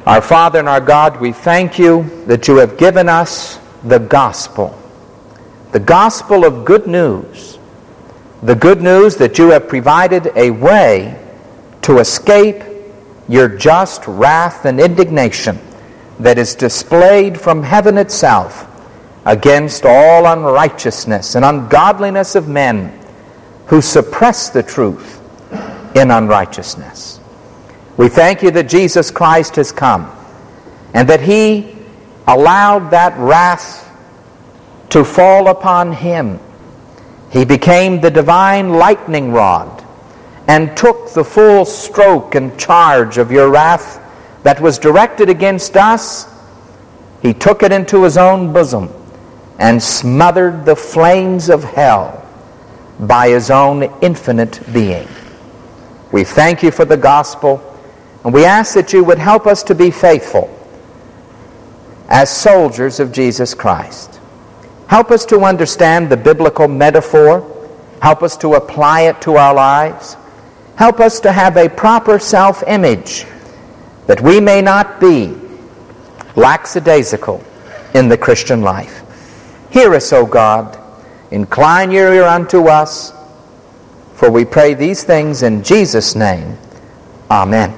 Our Father and our God, we thank you that you have given us the gospel of good news, the good news that you have provided a way to escape your just wrath and indignation that is displayed from heaven itself against all unrighteousness and ungodliness of men who suppress the truth in unrighteousness. We thank you that Jesus Christ has come and that he allowed that wrath to fall upon him. He became the divine lightning rod and took the full stroke and charge of your wrath that was directed against us. He took it into his own bosom and smothered the flames of hell by his own infinite being. We thank you for the gospel, and we ask that you would help us to be faithful as soldiers of Jesus Christ. Help us to understand the biblical metaphor. Help us to apply it to our lives. Help us to have a proper self-image, that we may not be lackadaisical in the Christian life. Hear us, O God. Incline your ear unto us, for we pray these things in Jesus' name. Amen.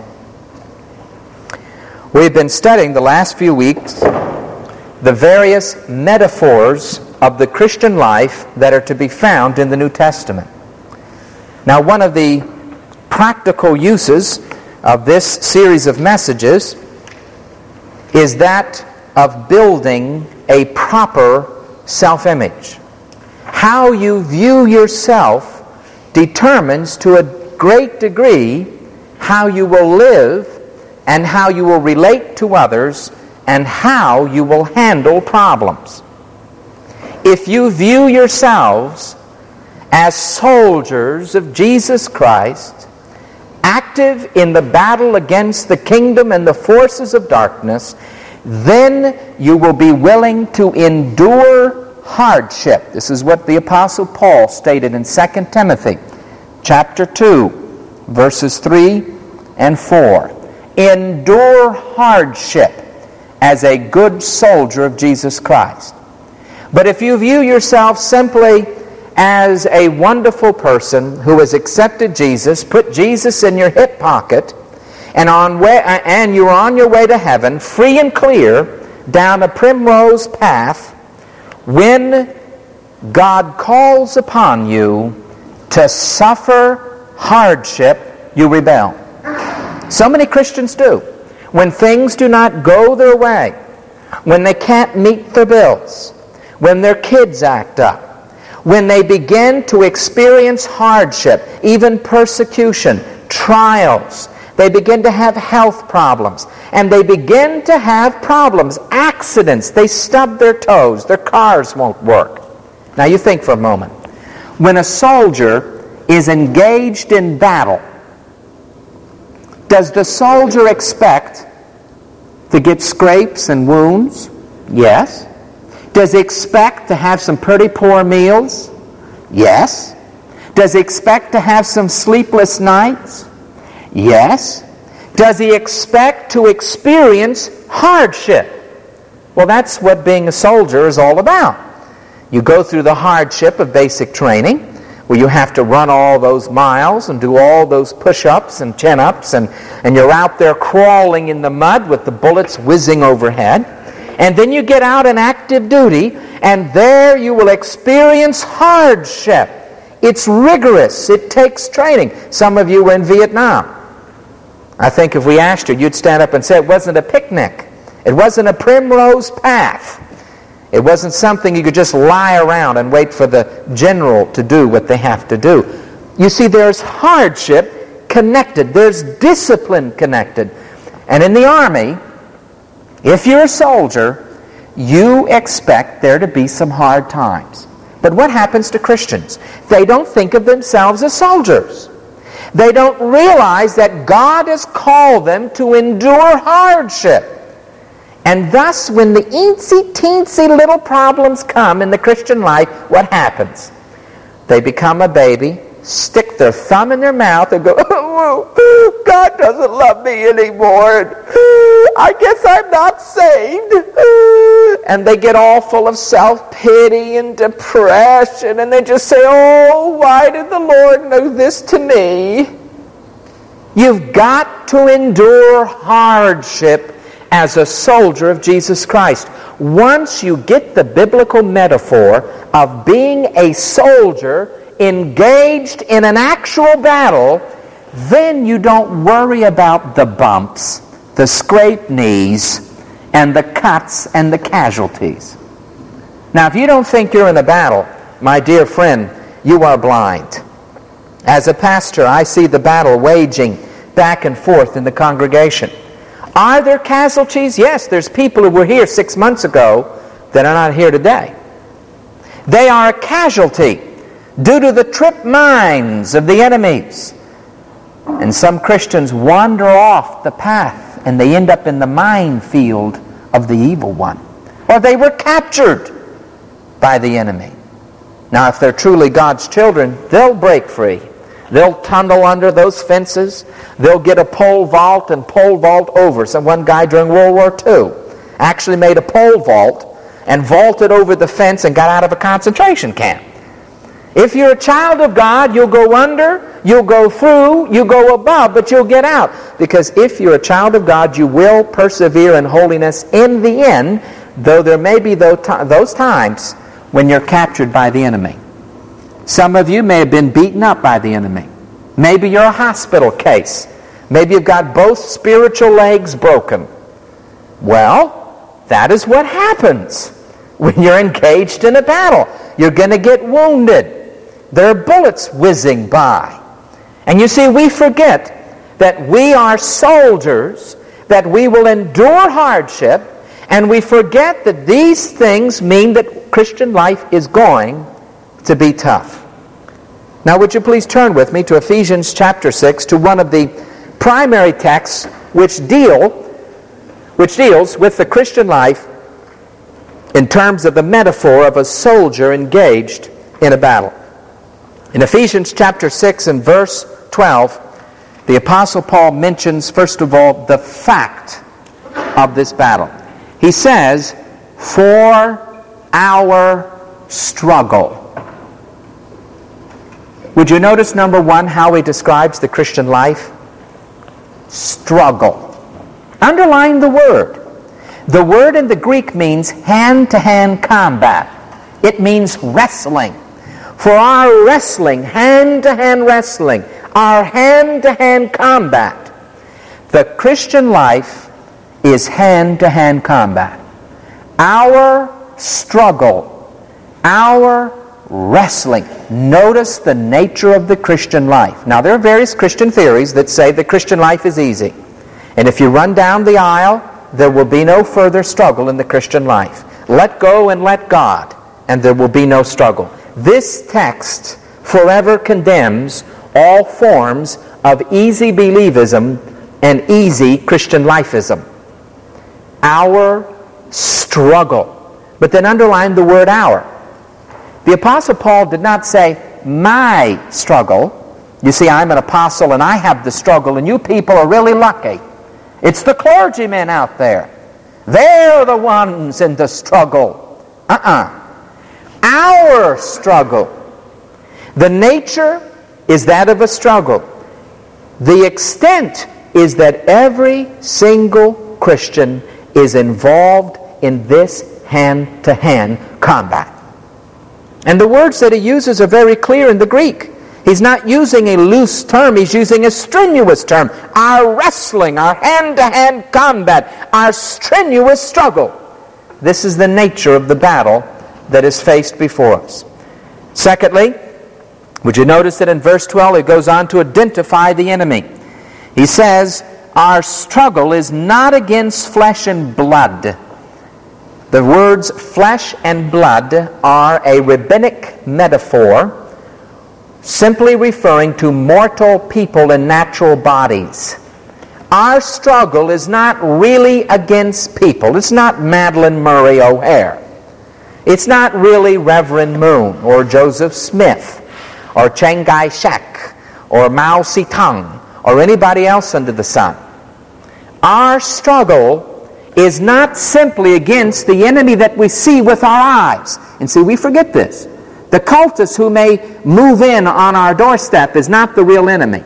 We've been studying the last few weeks the various metaphors of the Christian life that are to be found in the New Testament. Now, one of the practical uses of this series of messages is that of building a proper self-image. How you view yourself determines to a great degree how you will live and how you will relate to others and how you will handle problems. If you view yourselves as soldiers of Jesus Christ, active in the battle against the kingdom and the forces of darkness, then you will be willing to endure hardship. This is what the Apostle Paul stated in 2 Timothy chapter 2, verses 3 and 4. Endure hardship as a good soldier of Jesus Christ. But if you view yourself simply as a wonderful person who has accepted Jesus, put Jesus in your hip pocket, and you're on your way to heaven, free and clear, down a primrose path, when God calls upon you to suffer hardship, you rebel. So many Christians do. When things do not go their way, when they can't meet their bills, when their kids act up, when they begin to experience hardship, even persecution, trials, they begin to have health problems, and they begin to have problems, accidents. They stub their toes, their cars won't work. Now you think for a moment. When a soldier is engaged in battle, does the soldier expect to get scrapes and wounds? Yes. Does he expect to have some pretty poor meals? Yes. Does he expect to have some sleepless nights? Yes. Does he expect to experience hardship? Well, that's what being a soldier is all about. You go through the hardship of basic training, where you have to run all those miles and do all those push-ups and chin-ups, and you're out there crawling in the mud with the bullets whizzing overhead. And then you get out in active duty, and there you will experience hardship. It's rigorous. It takes training. Some of you were in Vietnam. I think if we asked you, you'd stand up and say it wasn't a picnic. It wasn't a primrose path. It wasn't something you could just lie around and wait for the general to do what they have to do. You see, there's hardship connected. There's discipline connected. And in the army, if you're a soldier, you expect there to be some hard times. But what happens to Christians? They don't think of themselves as soldiers. They don't realize that God has called them to endure hardship. And thus, when the eensy-teensy little problems come in the Christian life, what happens? They become a baby, stick their thumb in their mouth, and go, oh, God doesn't love me anymore. I guess I'm not saved. And they get all full of self-pity and depression, and they just say, oh, why did the Lord do this to me? You've got to endure hardship as a soldier of Jesus Christ. Once you get the biblical metaphor of being a soldier engaged in an actual battle, then you don't worry about the bumps, the scraped knees, and the cuts and the casualties. Now, if you don't think you're in a battle, my dear friend, you are blind. As a pastor, I see the battle waging back and forth in the congregation. Are there casualties? Yes, there's people who were here 6 months ago that are not here today. They are a casualty due to the trip minds of the enemies. And some Christians wander off the path and they end up in the minefield of the evil one. Or they were captured by the enemy. Now, if they're truly God's children, they'll break free. They'll tunnel under those fences. They'll get a pole vault and pole vault over. So one guy during World War II actually made a pole vault and vaulted over the fence and got out of a concentration camp. If you're a child of God, you'll go under, you'll go through, you'll go above, but you'll get out. Because if you're a child of God, you will persevere in holiness in the end, though there may be those times when you're captured by the enemy. Some of you may have been beaten up by the enemy. Maybe you're a hospital case. Maybe you've got both spiritual legs broken. Well, that is what happens when you're engaged in a battle. You're going to get wounded. There are bullets whizzing by. And you see, we forget that we are soldiers, that we will endure hardship, and we forget that these things mean that Christian life is going to be tough. Now, would you please turn with me to Ephesians chapter 6, to one of the primary texts which deals with the Christian life in terms of the metaphor of a soldier engaged in a battle. In Ephesians chapter 6 and verse 12, the Apostle Paul mentions, first of all, the fact of this battle. He says, for our struggle. Would you notice, number one, how he describes the Christian life? Struggle. Underline the word. The word in the Greek means hand-to-hand combat. It means wrestling. For our wrestling, hand-to-hand wrestling, our hand-to-hand combat, the Christian life is hand-to-hand combat. Our struggle, our wrestling. Notice the nature of the Christian life. Now, there are various Christian theories that say the Christian life is easy. And if you run down the aisle, there will be no further struggle in the Christian life. Let go and let God, and there will be no struggle. This text forever condemns all forms of easy believism and easy Christian lifeism. Our struggle. But then underline the word our. The Apostle Paul did not say, my struggle. You see, I'm an apostle and I have the struggle, and you people are really lucky. It's the clergymen out there. They're the ones in the struggle. Our struggle. The nature is that of a struggle. The extent is that every single Christian is involved in this hand-to-hand combat. And the words that he uses are very clear in the Greek. He's not using a loose term, he's using a strenuous term. Our wrestling, our hand-to-hand combat, our strenuous struggle. This is the nature of the battle that is faced before us. Secondly, would you notice that in verse 12 it goes on to identify the enemy. He says, our struggle is not against flesh and blood. The words flesh and blood are a rabbinic metaphor simply referring to mortal people in natural bodies. Our struggle is not really against people. It's not Madeleine Murray O'Hare. It's not really Reverend Moon or Joseph Smith or Chiang Kai-shek or Mao Zedong or anybody else under the sun. Our struggle is not simply against the enemy that we see with our eyes. And see, we forget this. The cultist who may move in on our doorstep is not the real enemy.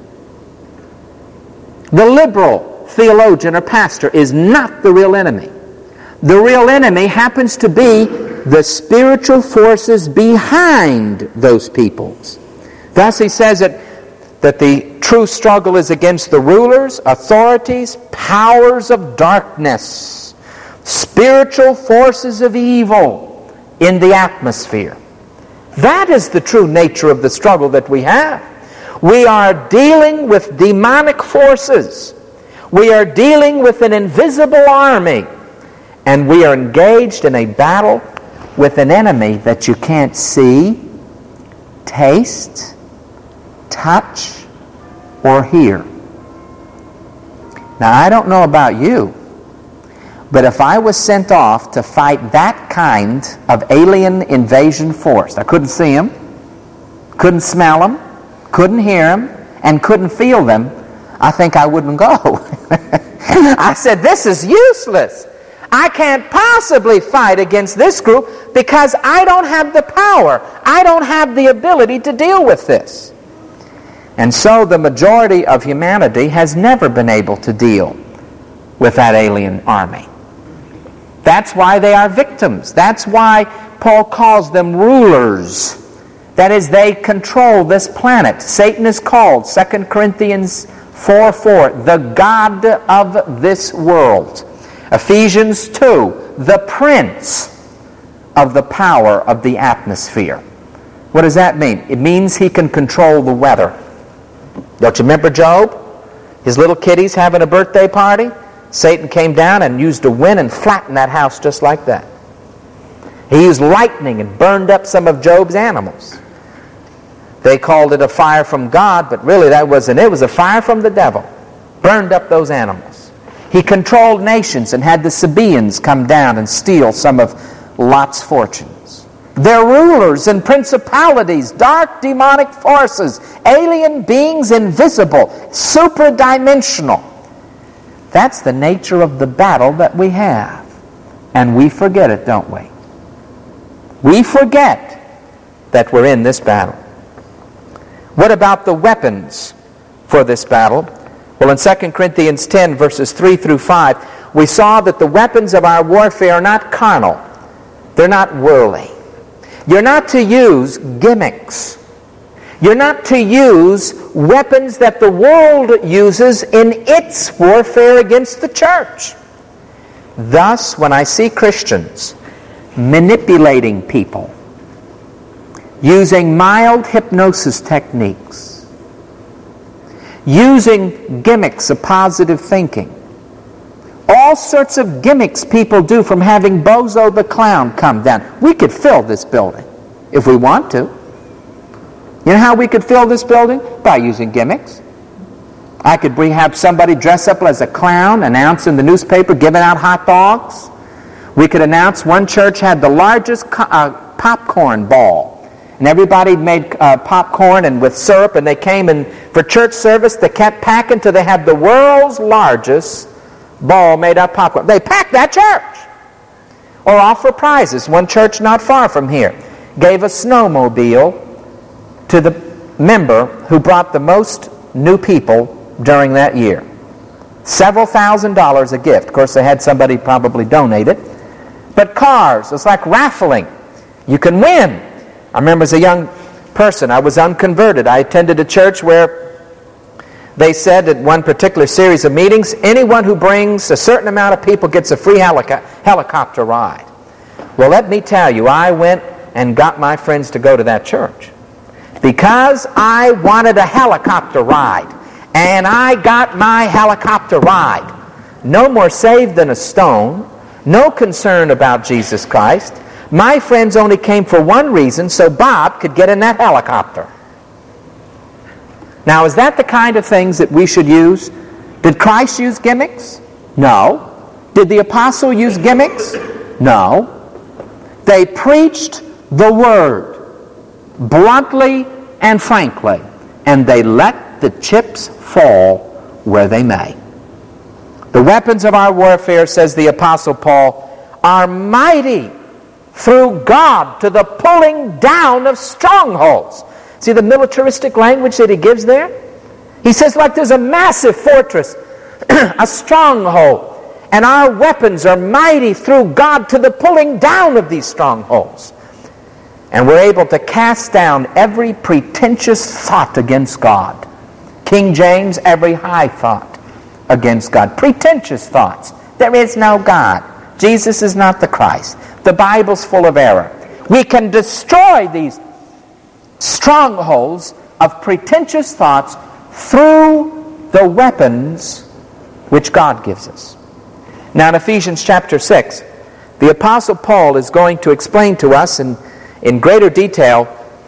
The liberal theologian or pastor is not the real enemy. The real enemy happens to be the spiritual forces behind those peoples. Thus he says that the true struggle is against the rulers, authorities, powers of darkness, spiritual forces of evil in the atmosphere. That is the true nature of the struggle that we have. We are dealing with demonic forces. We are dealing with an invisible army. And we are engaged in a battle with an enemy that you can't see, taste, touch, or hear. Now, I don't know about you, but if I was sent off to fight that kind of alien invasion force, I couldn't see them, couldn't smell them, couldn't hear them, and couldn't feel them, I think I wouldn't go. I said, this is useless. I can't possibly fight against this group because I don't have the power. I don't have the ability to deal with this. And so the majority of humanity has never been able to deal with that alien army. That's why they are victims. That's why Paul calls them rulers. That is, they control this planet. Satan is called, 2 Corinthians 4:4, the god of this world. Ephesians 2, the prince of the power of the atmosphere. What does that mean? It means he can control the weather. Don't you remember Job? His little kitties having a birthday party? Satan came down and used a wind and flattened that house just like that. He used lightning and burned up some of Job's animals. They called it a fire from God, but really that wasn't it. It was a fire from the devil. Burned up those animals. He controlled nations and had the Sabaeans come down and steal some of Lot's fortunes. They're rulers and principalities, dark demonic forces, alien beings, invisible, superdimensional. That's the nature of the battle that we have. And we forget it, don't we? We forget that we're in this battle. What about the weapons for this battle? Well, in 2 Corinthians 10, verses 3 through 5, we saw that the weapons of our warfare are not carnal. They're not worldly. You're not to use gimmicks. You're not to use weapons that the world uses in its warfare against the church. Thus, when I see Christians manipulating people, using mild hypnosis techniques, using gimmicks of positive thinking, all sorts of gimmicks people do, from having Bozo the Clown come down. We could fill this building if we want to. You know how we could fill this building? By using gimmicks. I could have somebody dress up as a clown, announce in the newspaper, giving out hot dogs. We could announce one church had the largest popcorn ball. And everybody made popcorn and with syrup, and they came in for church service. They kept packing till they had the world's largest ball made of popcorn. They packed that church. Or offer prizes. One church not far from here gave a snowmobile to the member who brought the most new people during that year. Several $1,000s a gift. Of course, they had somebody probably donate it. But cars, it's like raffling. You can win. I remember as a young person, I was unconverted. I attended a church where they said at one particular series of meetings, anyone who brings a certain amount of people gets a free helicopter ride. Well, let me tell you, I went and got my friends to go to that church because I wanted a helicopter ride. And I got my helicopter ride. No more saved than a stone. No concern about Jesus Christ. My friends only came for one reason, so Bob could get in that helicopter. Now, is that the kind of things that we should use? Did Christ use gimmicks? No. Did the apostle use gimmicks? No. They preached the word bluntly and frankly, and they let the chips fall where they may. The weapons of our warfare, says the Apostle Paul, are mighty through God to the pulling down of strongholds. See the militaristic language that he gives there? He says like there's a massive fortress, a stronghold, and our weapons are mighty through God to the pulling down of these strongholds. And we're able to cast down every pretentious thought against God. King James, every high thought against God. Pretentious thoughts. There is no God. Jesus is not the Christ. The Bible's full of error. We can destroy these strongholds of pretentious thoughts through the weapons which God gives us. Now in Ephesians chapter 6, the Apostle Paul is going to explain to us in greater detail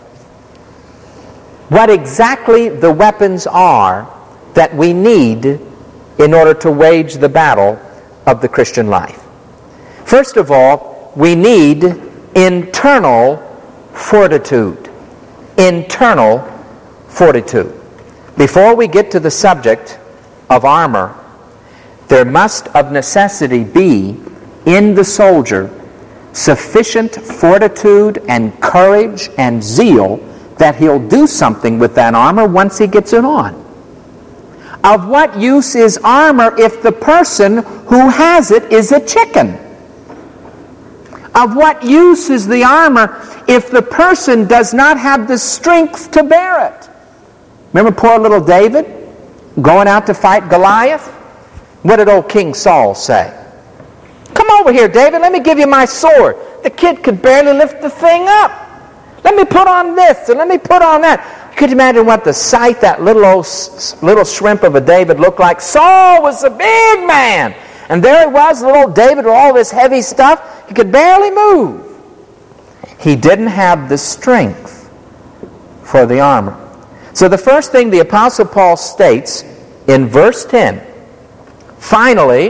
what exactly the weapons are that we need in order to wage the battle of the Christian life. First of all, we need internal fortitude. Internal fortitude. Before we get to the subject of armor, there must of necessity be in the soldier sufficient fortitude and courage and zeal that he'll do something with that armor once he gets it on. Of what use is armor if the person who has it is a chicken? Of what use is the armor if the person does not have the strength to bear it? Remember poor little David going out to fight Goliath? What did old King Saul say? Come over here, David, let me give you my sword. The kid could barely lift the thing up. Let me put on this and let me put on that. Could you imagine what the sight that little shrimp of a David looked like? Saul was a big man. And there he was, little old David with all this heavy stuff. He could barely move. He didn't have the strength for the armor. So the first thing the Apostle Paul states in verse 10, finally,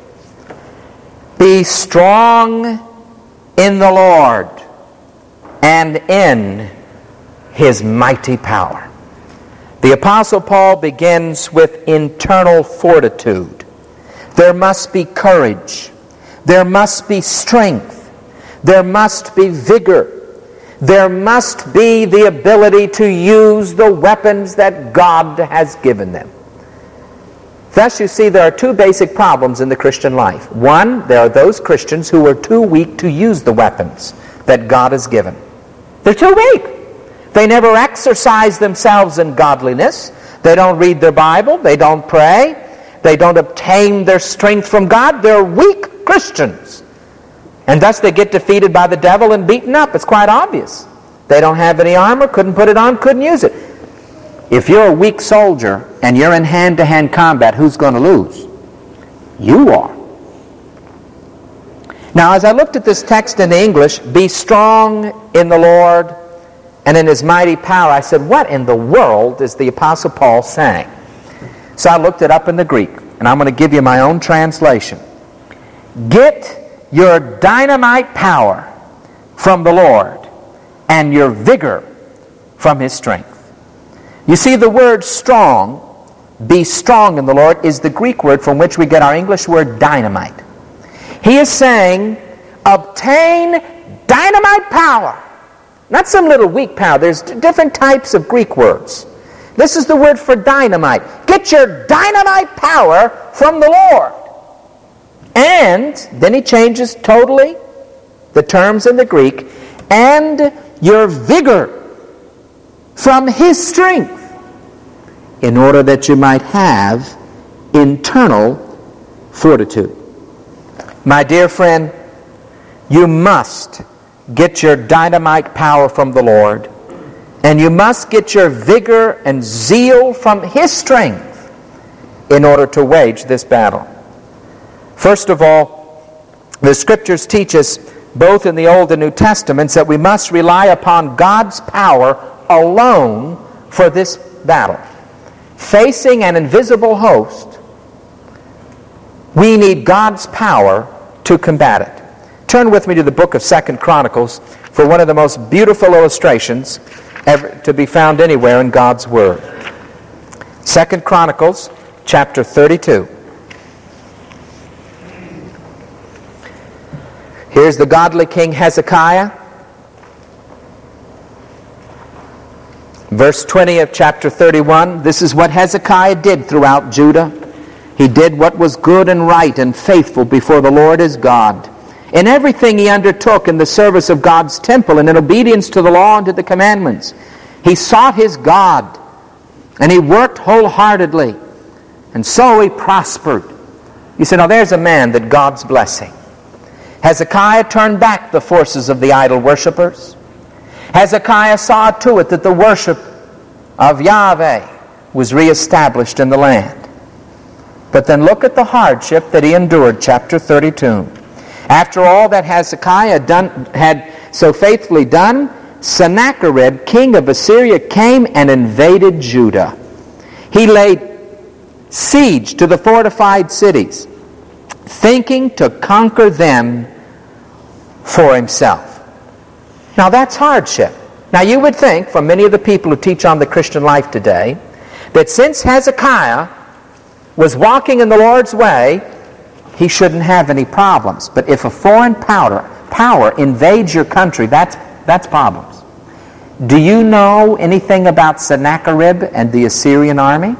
be strong in the Lord and in His mighty power. The Apostle Paul begins with internal fortitude. There must be courage. There must be strength. There must be vigor. There must be the ability to use the weapons that God has given them. Thus, you see, there are two basic problems in the Christian life. One, there are those Christians who are too weak to use the weapons that God has given. They're too weak. They never exercise themselves in godliness. They don't read their Bible. They don't pray. They don't obtain their strength from God. They're weak Christians. And thus they get defeated by the devil and beaten up. It's quite obvious. They don't have any armor, couldn't put it on, couldn't use it. If you're a weak soldier and you're in hand-to-hand combat, who's going to lose? You are. Now, as I looked at this text in English, be strong in the Lord and in His mighty power, I said, what in the world is the Apostle Paul saying? So I looked it up in the Greek, and I'm going to give you my own translation. Get your dynamite power from the Lord and your vigor from His strength. You see, the word strong, be strong in the Lord, is the Greek word from which we get our English word dynamite. He is saying, obtain dynamite power. Not some little weak power. There's different types of Greek words. This is the word for dynamite. Get your dynamite power from the Lord. And then he changes totally the terms in the Greek, and your vigor from His strength, in order that you might have internal fortitude. My dear friend, you must get your dynamite power from the Lord, and you must get your vigor and zeal from His strength in order to wage this battle. First of all, the Scriptures teach us, both in the Old and New Testaments, that we must rely upon God's power alone for this battle. Facing an invisible host, we need God's power to combat it. Turn with me to the book of 2 Chronicles for one of the most beautiful illustrations ever to be found anywhere in God's Word. 2 Chronicles chapter 32. Here's the godly king Hezekiah. Verse 20 of chapter 31, this is what Hezekiah did throughout Judah. He did what was good and right and faithful before the Lord his God. In everything he undertook in the service of God's temple and in obedience to the law and to the commandments, he sought his God, and he worked wholeheartedly, and so he prospered. You say, now there's a man that God's blessing. Hezekiah turned back the forces of the idol worshippers. Hezekiah saw to it that the worship of Yahweh was reestablished in the land. But then look at the hardship that he endured, chapter 32. After all that Hezekiah had so faithfully done, Sennacherib, king of Assyria, came and invaded Judah. He laid siege to the fortified cities, thinking to conquer them for himself. Now that's hardship. Now you would think, from many of the people who teach on the Christian life today, that since Hezekiah was walking in the Lord's way, he shouldn't have any problems. But if a foreign power invades your country, that's problems. Do you know anything about Sennacherib and the Assyrian army?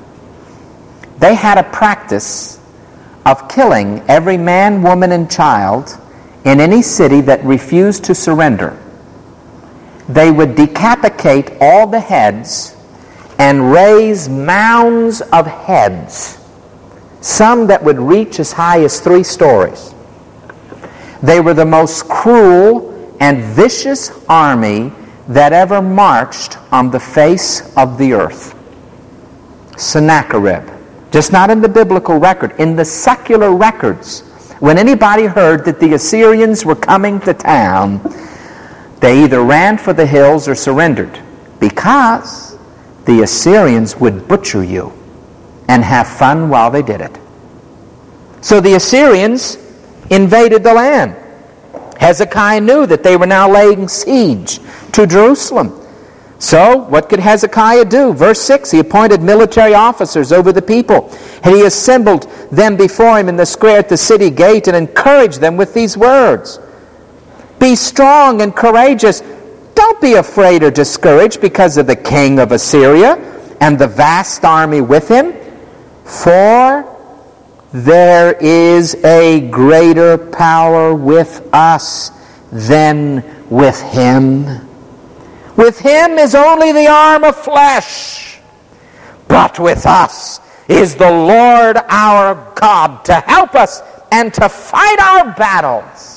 They had a practice of killing every man, woman, and child in any city that refused to surrender. They would decapitate all the heads and raise mounds of heads, some that would reach as high as 3 stories. They were the most cruel and vicious army that ever marched on the face of the earth. Sennacherib. Just not in the biblical record, in the secular records. When anybody heard that the Assyrians were coming to town, they either ran for the hills or surrendered, because the Assyrians would butcher you and have fun while they did it. So the Assyrians invaded the land. Hezekiah knew that they were now laying siege to Jerusalem. So what could Hezekiah do? Verse 6, he appointed military officers over the people, and he assembled them before him in the square at the city gate and encouraged them with these words. Be strong and courageous. Don't be afraid or discouraged because of the king of Assyria and the vast army with him. For there is a greater power with us than with him. With him is only the arm of flesh, but with us is the Lord our God to help us and to fight our battles.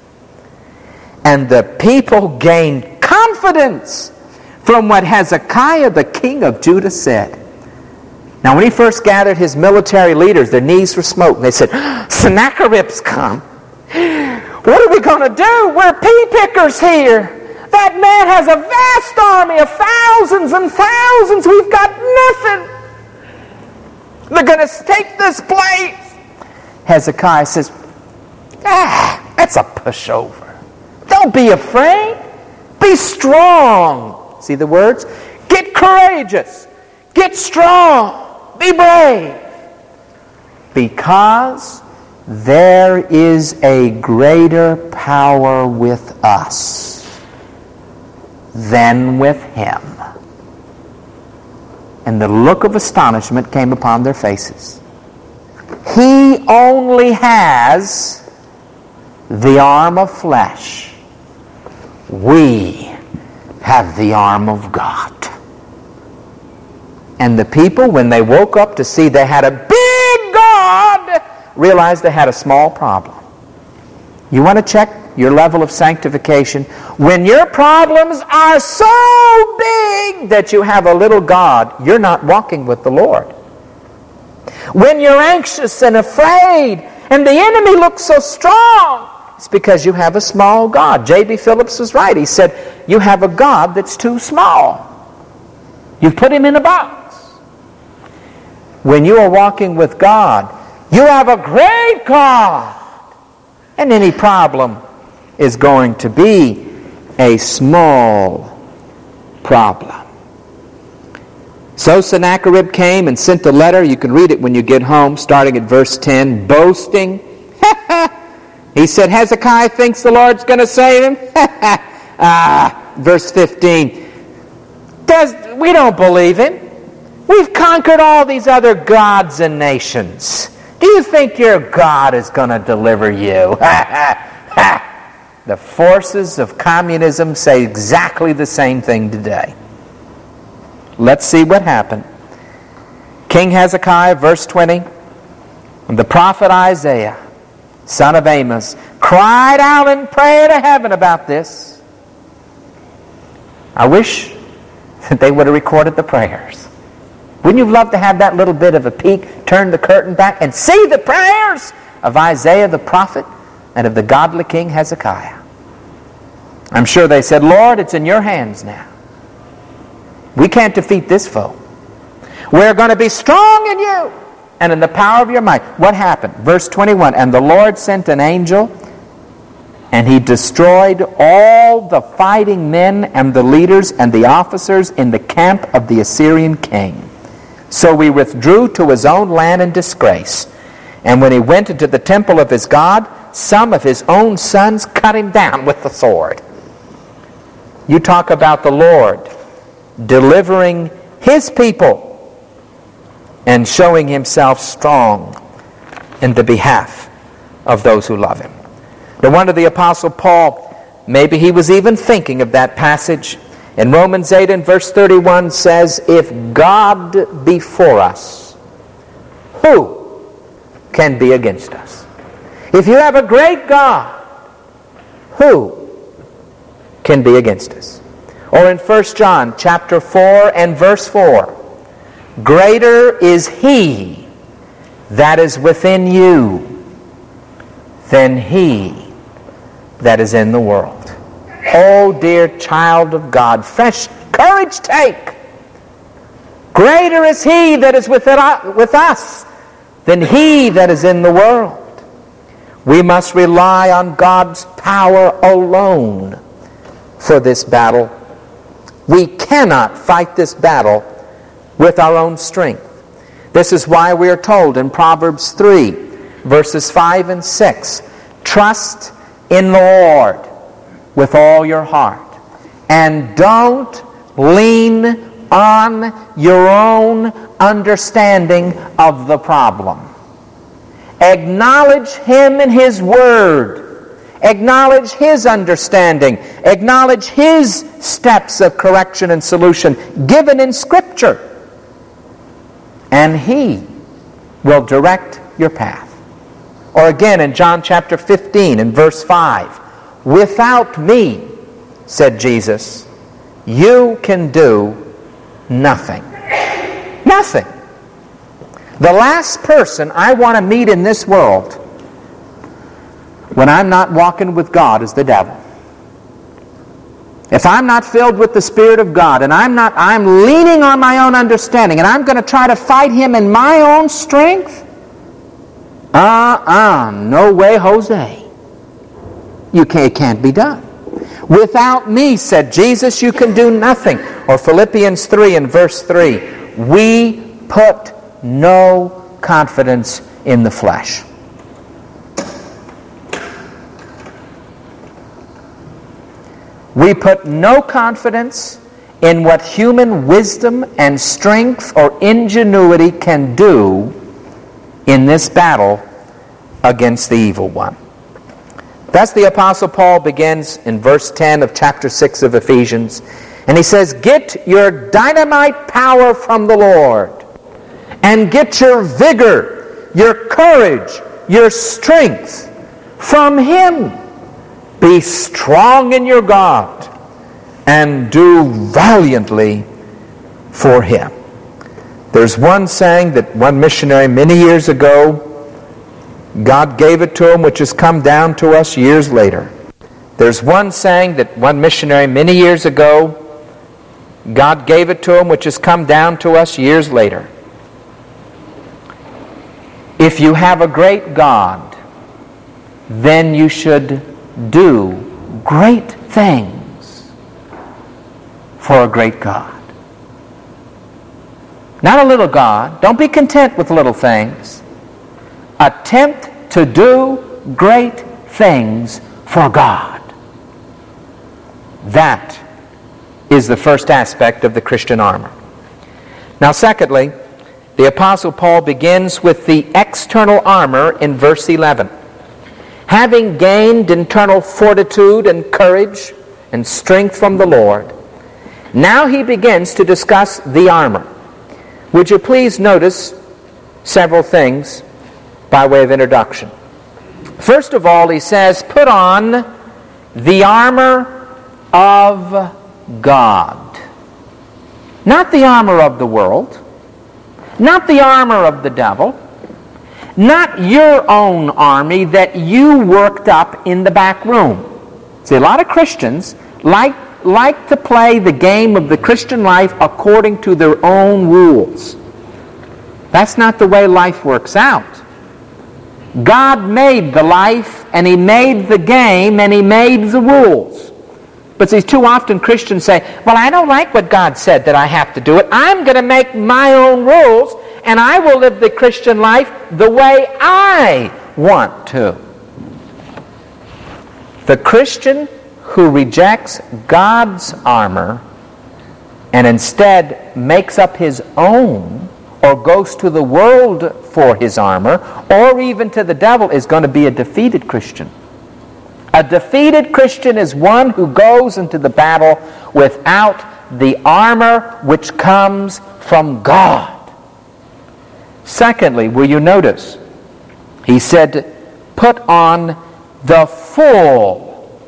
And the people gained confidence from what Hezekiah, the king of Judah, said. Now, when he first gathered his military leaders, their knees were smoking. They said, Sennacherib's come. What are we going to do? We're pea pickers here. That man has a vast army of thousands and thousands. We've got nothing. They're going to take this place. Hezekiah says, that's a pushover. Don't be afraid. Be strong. See the words? Get courageous. Get strong. Be brave. Because there is a greater power with us than with him. And the look of astonishment came upon their faces. He only has the arm of flesh. We have the arm of God. And the people, when they woke up to see they had a big God, realized they had a small problem. You want to check your level of sanctification? When your problems are so big that you have a little God, you're not walking with the Lord. When you're anxious and afraid and the enemy looks so strong, it's because you have a small God. J.B. Phillips was right. He said, you have a God that's too small. You've put him in a box. When you are walking with God, you have a great God. And any problem is going to be a small problem. So Sennacherib came and sent a letter. You can read it when you get home, starting at verse 10, boasting. He said, Hezekiah thinks the Lord's going to save him? Verse 15. We don't believe him. We've conquered all these other gods and nations. Do you think your God is going to deliver you? The forces of communism say exactly the same thing today. Let's see what happened. King Hezekiah, verse 20, and the prophet Isaiah, son of Amos, cried out in prayer to heaven about this. I wish that they would have recorded the prayers. Wouldn't you love to have that little bit of a peek, turn the curtain back, and see the prayers of Isaiah the prophet and of the godly King Hezekiah? I'm sure they said, Lord, it's in your hands now. We can't defeat this foe. We're going to be strong in you and in the power of your might. What happened? Verse 21, and the Lord sent an angel, and he destroyed all the fighting men and the leaders and the officers in the camp of the Assyrian king. So he withdrew to his own land in disgrace. And when he went into the temple of his God, some of his own sons cut him down with the sword. You talk about the Lord delivering his people and showing himself strong in the behalf of those who love him. No wonder the Apostle Paul, maybe he was even thinking of that passage. In Romans 8 and verse 31 says, if God be for us, who can be against us? If you have a great God, who can be against us? Or in 1 John chapter 4 and verse 4, greater is he that is within you than he that is in the world. Oh, dear child of God, fresh courage take. Greater is he that is with us than he that is in the world. We must rely on God's power alone for this battle. We cannot fight this battle with our own strength. This is why we are told in Proverbs 3, verses 5 and 6, trust in the Lord with all your heart, and don't lean on your own understanding of the problem. Acknowledge him in his word. Acknowledge his understanding. Acknowledge his steps of correction and solution given in Scripture. And he will direct your path. Or again in John chapter 15 and verse 5, without me, said Jesus, you can do nothing. Nothing. The last person I want to meet in this world when I'm not walking with God is the devil. If I'm not filled with the Spirit of God and I'm leaning on my own understanding and I'm going to try to fight him in my own strength, no way, Jose. It can't be done. Without me, said Jesus, you can do nothing. Or Philippians 3 and verse 3, we put no confidence in the flesh. We put no confidence in what human wisdom and strength or ingenuity can do in this battle against the evil one. Thus the Apostle Paul begins in verse 10 of chapter 6 of Ephesians, and he says, get your dynamite power from the Lord, and get your vigor, your courage, your strength from him. Be strong in your God, and do valiantly for him. There's one saying that one missionary many years ago, God gave it to him, which has come down to us years later. There's one saying that one missionary many years ago, God gave it to him, which has come down to us years later. If you have a great God, then you should do great things for a great God. Not a little God. Don't be content with little things. Attempt to do great things for God. That is the first aspect of the Christian armor. Now, secondly, the Apostle Paul begins with the external armor in verse 11. Having gained internal fortitude and courage and strength from the Lord, now he begins to discuss the armor. Would you please notice several things by way of introduction? First of all, he says, put on the armor of God. Not the armor of the world, not the armor of the devil, not your own army that you worked up in the back room. See, a lot of Christians like to play the game of the Christian life according to their own rules. That's not the way life works out. God made the life, and He made the game, and He made the rules. But see, too often Christians say, well, I don't like what God said that I have to do it. I'm going to make my own rules, and I will live the Christian life the way I want to. The Christian who rejects God's armor and instead makes up his own, or goes to the world for his armor, or even to the devil, is going to be a defeated Christian. A defeated Christian is one who goes into the battle without the armor which comes from God. Secondly, will you notice, he said, put on the full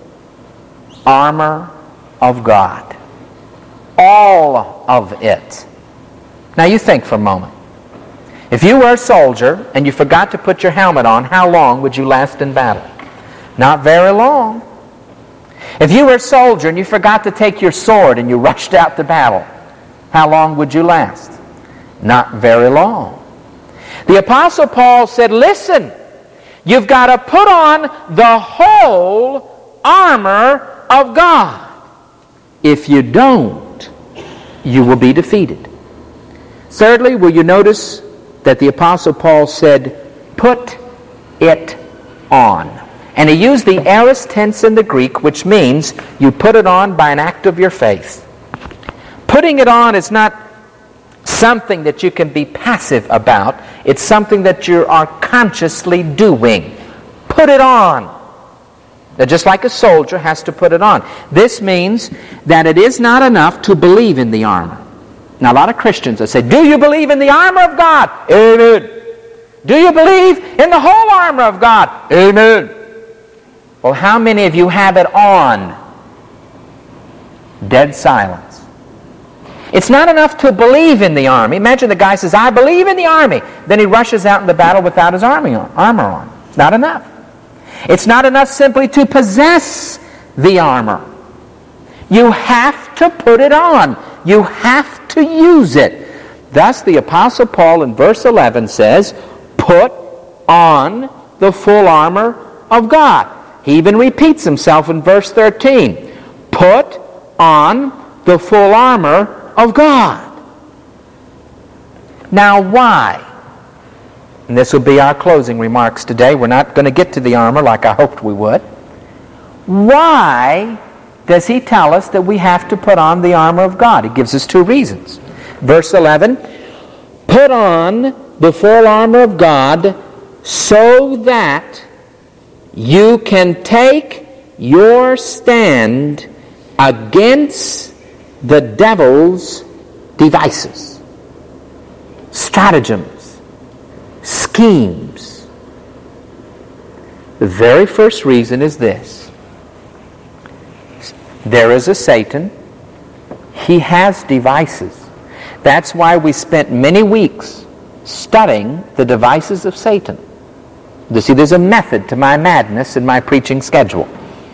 armor of God. All of it. Now you think for a moment. If you were a soldier and you forgot to put your helmet on, how long would you last in battle? Not very long. If you were a soldier and you forgot to take your sword and you rushed out to battle, how long would you last? Not very long. The Apostle Paul said, listen, you've got to put on the whole armor of God. If you don't, you will be defeated. Thirdly, will you notice that the Apostle Paul said, put it on. And he used the aorist tense in the Greek, which means you put it on by an act of your faith. Putting it on is not something that you can be passive about. It's something that you are consciously doing. Put it on. Now, just like a soldier has to put it on. This means that it is not enough to believe in the armor. Now, a lot of Christians will say, do you believe in the armor of God? Amen. Do you believe in the whole armor of God? Amen. Well, how many of you have it on? Dead silence. It's not enough to believe in the army. Imagine the guy says, I believe in the army. Then he rushes out in the battle without his armor on. It's not enough. It's not enough simply to possess the armor. You have to put it on. You have to use it. Thus, the Apostle Paul in verse 11 says, put on the full armor of God. He even repeats himself in verse 13. Put on the full armor of God. Now, why? And this will be our closing remarks today. We're not going to get to the armor like I hoped we would. Why does he tell us that we have to put on the armor of God? He gives us two reasons. Verse 11, put on the full armor of God so that you can take your stand against the devil's devices, stratagems, schemes. The very first reason is this. There is a Satan. He has devices. That's why we spent many weeks studying the devices of Satan. You see, there's a method to my madness in my preaching schedule.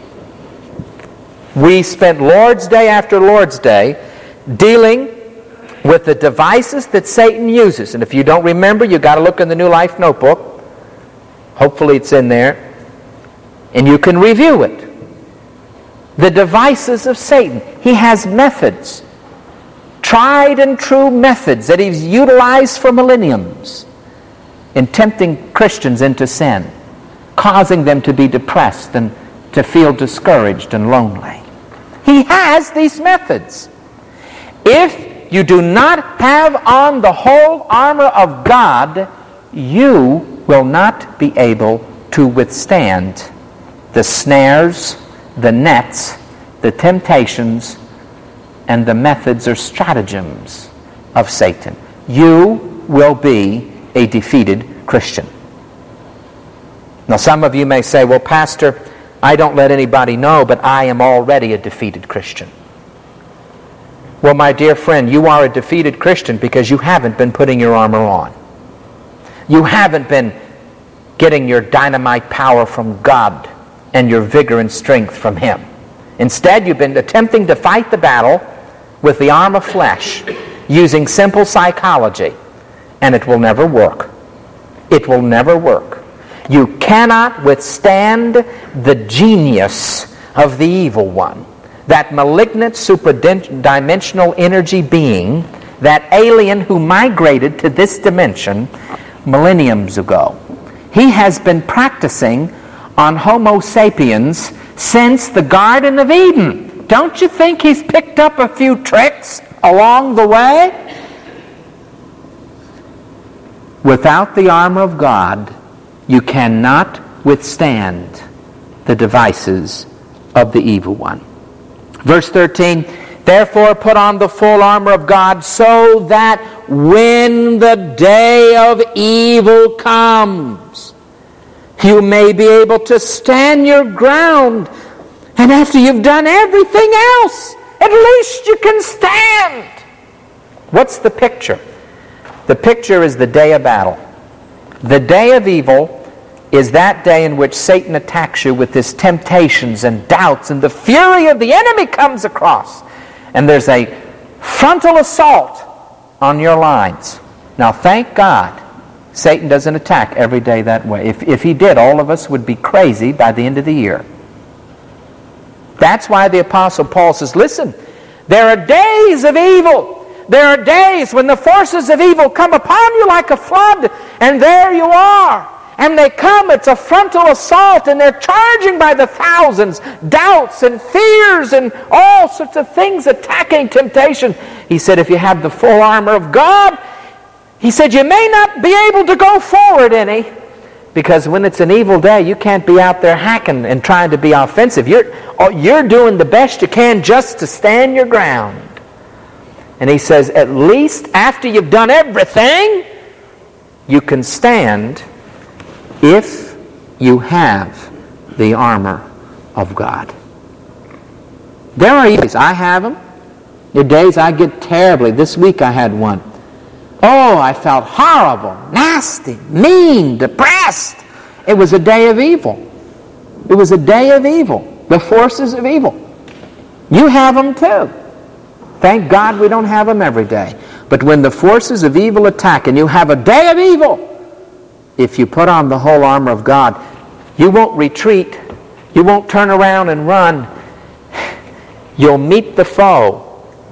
We spent Lord's Day after Lord's Day dealing with the devices that Satan uses. And if you don't remember, you've got to look in the New Life Notebook. Hopefully it's in there. And you can review it. The devices of Satan. He has methods. Tried and true methods that he's utilized for millenniums in tempting Christians into sin. causing them to be depressed and to feel discouraged and lonely. He has these methods. If you do not have on the whole armor of God, you will not be able to withstand the snares, the nets, the temptations, and the methods or stratagems of Satan. You will be a defeated Christian. Now, some of you may say, well, Pastor, I don't let anybody know, but I am already a defeated Christian. Well, my dear friend, you are a defeated Christian because you haven't been putting your armor on. You haven't been getting your dynamite power from God and your vigor and strength from Him. Instead, you've been attempting to fight the battle with the arm of flesh using simple psychology, and it will never work. It will never work. You cannot withstand the genius of the evil one, that malignant superdimensional energy being, that alien who migrated to this dimension millenniums ago. He has been practicing on Homo sapiens since the Garden of Eden. Don't you think he's picked up a few tricks along the way? Without the armor of God, you cannot withstand the devices of the evil one. Verse 13, therefore put on the full armor of God so that when the day of evil comes, you may be able to stand your ground. And after you've done everything else, at least you can stand. What's the picture? The picture is the day of battle. The day of evil is that day in which Satan attacks you with his temptations and doubts, and the fury of the enemy comes across. And there's a frontal assault on your lines. Now, thank God, Satan doesn't attack every day that way. If he did, all of us would be crazy by the end of the year. That's why the Apostle Paul says, listen, there are days of evil. There are days when the forces of evil come upon you like a flood, and there you are. And they come, it's a frontal assault, and they're charging by the thousands, doubts and fears and all sorts of things attacking temptation. He said, if you have the full armor of God, he said, you may not be able to go forward any, because when it's an evil day, you can't be out there hacking and trying to be offensive. You're doing the best you can just to stand your ground. And he says, at least after you've done everything, you can stand if you have the armor of God. There are days, I have them. There are days I get terribly. This week I had one. Oh, I felt horrible, nasty, mean, depressed. It was a day of evil. It was a day of evil. The forces of evil. You have them too. Thank God we don't have them every day. But when the forces of evil attack and you have a day of evil, if you put on the whole armor of God, you won't retreat. You won't turn around and run. You'll meet the foe.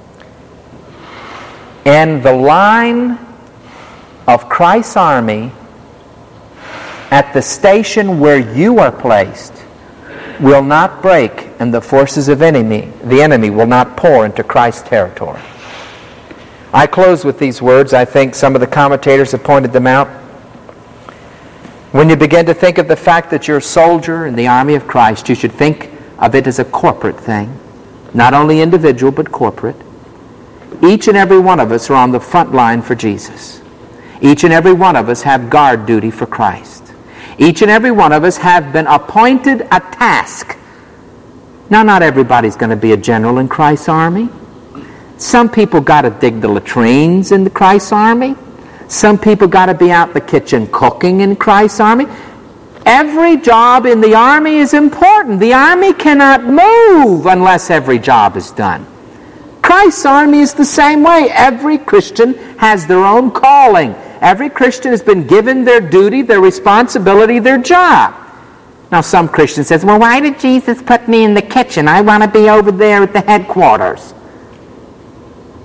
And the line of Christ's army at the station where you are placed will not break, and the forces of the enemy will not pour into Christ's territory. I close with these words. I think some of the commentators have pointed them out. When you begin to think of the fact that you're a soldier in the army of Christ, you should think of it as a corporate thing, not only individual but corporate. Each and every one of us are on the front line for Jesus. Each and every one of us have guard duty for Christ. Each and every one of us have been appointed a task. Now, not everybody's going to be a general in Christ's army. Some people got to dig the latrines in the Christ's army. Some people got to be out in the kitchen cooking in Christ's army. Every job in the army is important. The army cannot move unless every job is done. Christ's army is the same way. Every Christian has their own calling. Every Christian has been given their duty, their responsibility, their job. Now, some Christian says, well, why did Jesus put me in the kitchen? I want to be over there at the headquarters.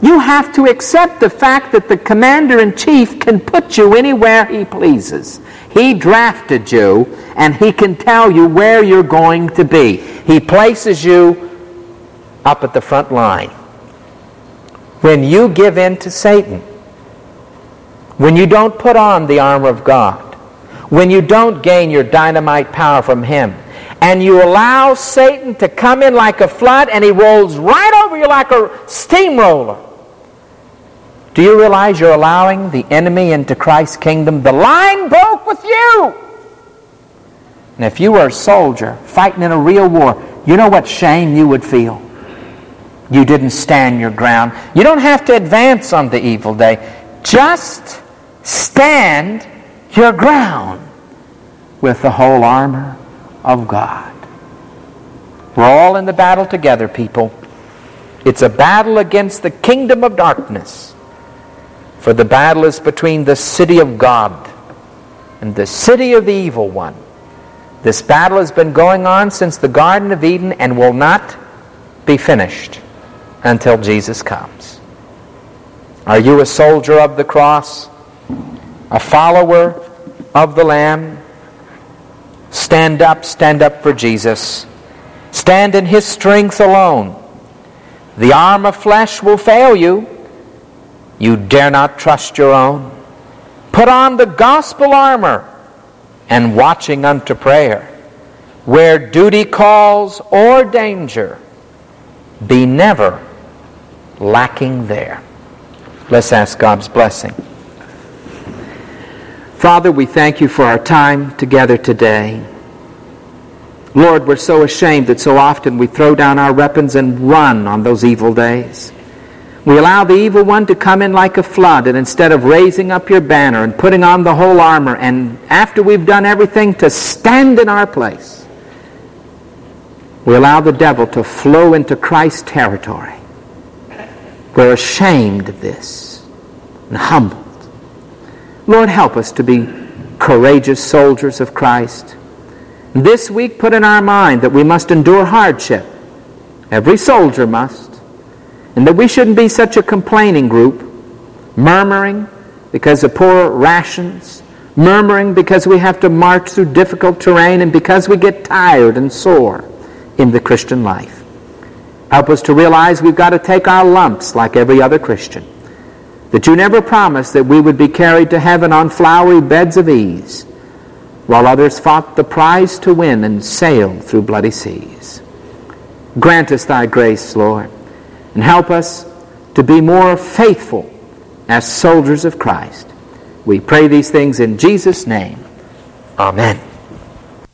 You have to accept the fact that the commander-in-chief can put you anywhere he pleases. He drafted you, and he can tell you where you're going to be. He places you up at the front line. When you give in to Satan, when you don't put on the armor of God, when you don't gain your dynamite power from him, and you allow Satan to come in like a flood, and he rolls right over you like a steamroller, do you realize you're allowing the enemy into Christ's kingdom? The line broke with you. And if you were a soldier fighting in a real war, you know what shame you would feel? You didn't stand your ground. You don't have to advance on the evil day. Just stand your ground with the whole armor of God. We're all in the battle together, people. It's a battle against the kingdom of darkness. For the battle is between the city of God and the city of the evil one. This battle has been going on since the Garden of Eden and will not be finished until Jesus comes. Are you a soldier of the cross? A follower of the Lamb? Stand up for Jesus. Stand in his strength alone. The arm of flesh will fail you. You dare not trust your own. Put on the gospel armor and watching unto prayer. Where duty calls or danger, be never lacking there. Let's ask God's blessing. Father, we thank you for our time together today. Lord, we're so ashamed that so often we throw down our weapons and run on those evil days. We allow the evil one to come in like a flood, and instead of raising up your banner and putting on the whole armor, and after we've done everything to stand in our place, we allow the devil to flow into Christ's territory. We're ashamed of this and humbled. Lord, help us to be courageous soldiers of Christ. And this week put in our mind that we must endure hardship. Every soldier must. And that we shouldn't be such a complaining group, murmuring because of poor rations, murmuring because we have to march through difficult terrain, and because we get tired and sore in the Christian life. Help us to realize we've got to take our lumps like every other Christian. That you never promised that we would be carried to heaven on flowery beds of ease, while others fought the prize to win and sailed through bloody seas. Grant us thy grace, Lord, and help us to be more faithful as soldiers of Christ. We pray these things in Jesus' name. Amen.